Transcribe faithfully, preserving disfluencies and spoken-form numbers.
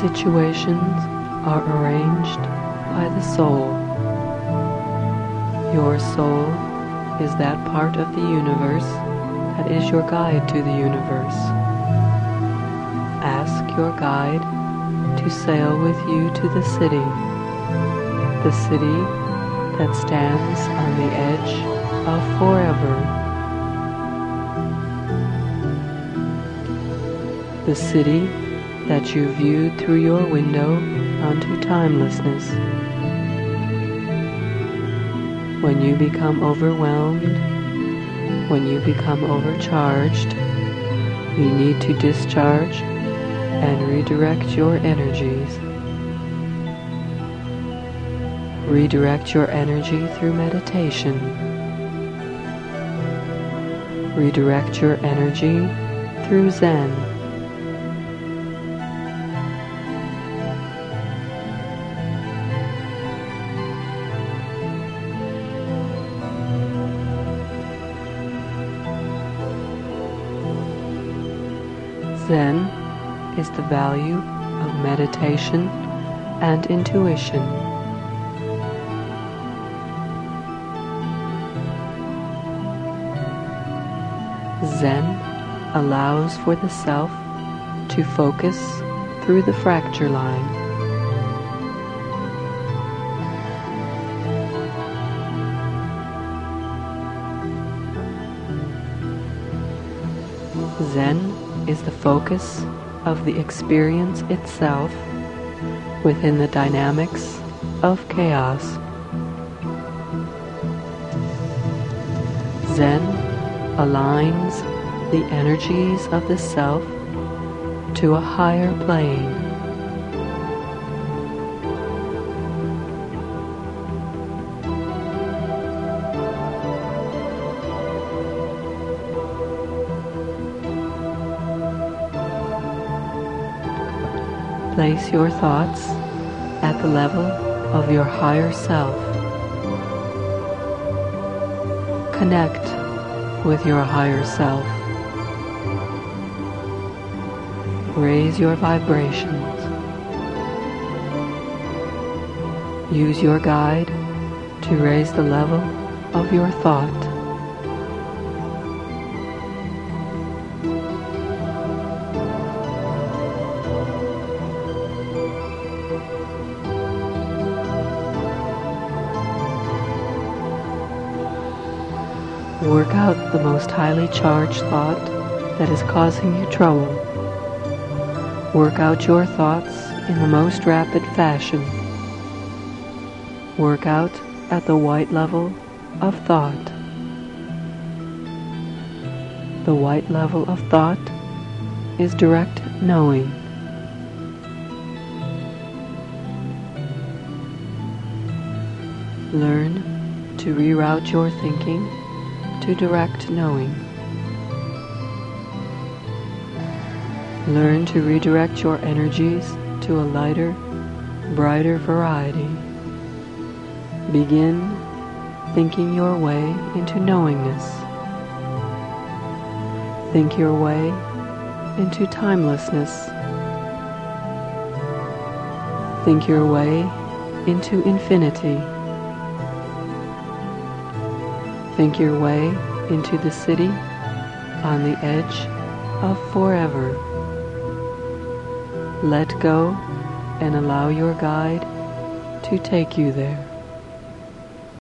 situations are arranged by the soul. Your soul is that part of the universe that is your guide to the universe. Ask your guide to sail with you to the city, the city that stands on the edge of forever, the city that you viewed through your window onto timelessness. When you become overwhelmed, when you become overcharged, you need to discharge and redirect your energies. Redirect your energy through meditation. Redirect your energy through Zen. Zen is the value of meditation and intuition. Zen allows for the self to focus through the fracture line. Zen is the focus of the experience itself within the dynamics of chaos. Zen aligns the energies of the self to a higher plane. Place your thoughts at the level of your higher self. Connect with your higher self. Raise your vibrations. Use your guide to raise the level of your thought. Work out the most highly charged thought that is causing you trouble. Work out your thoughts in the most rapid fashion. Work out at the white level of thought. The white level of thought is direct knowing. Learn to reroute your thinking to direct knowing. Learn to redirect your energies to a lighter, brighter variety. Begin thinking your way into knowingness. Think your way into timelessness. Think your way into infinity. Think your way into the city on the edge of forever. Let go and allow your guide to take you there.